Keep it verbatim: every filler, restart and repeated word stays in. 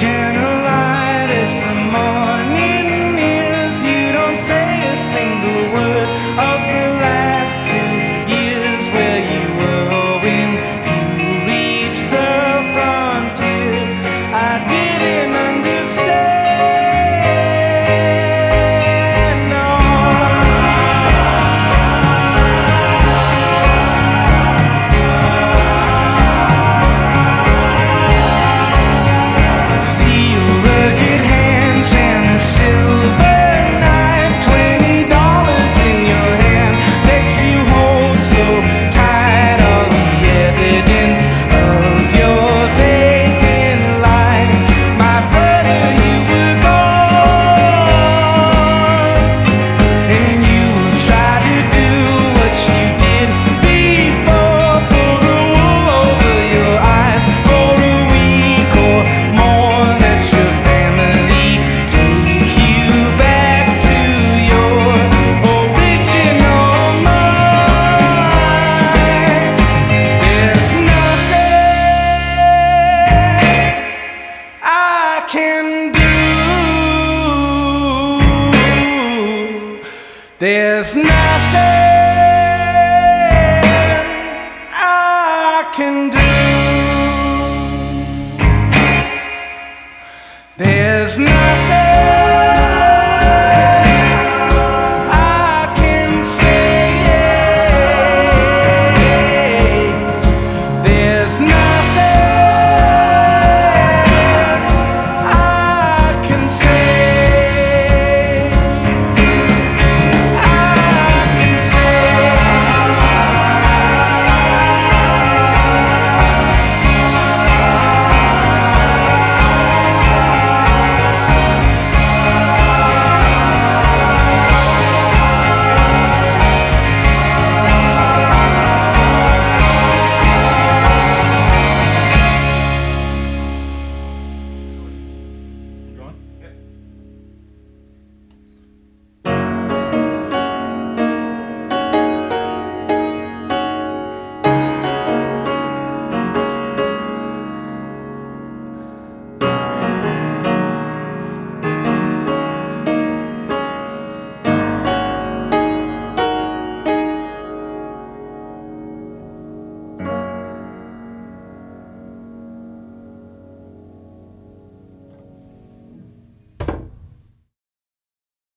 shine a light as the morning nears. You don't say a single word of the last two years, where you were when you reached the frontier. I didn't understand. There's nothing I can do. There's nothing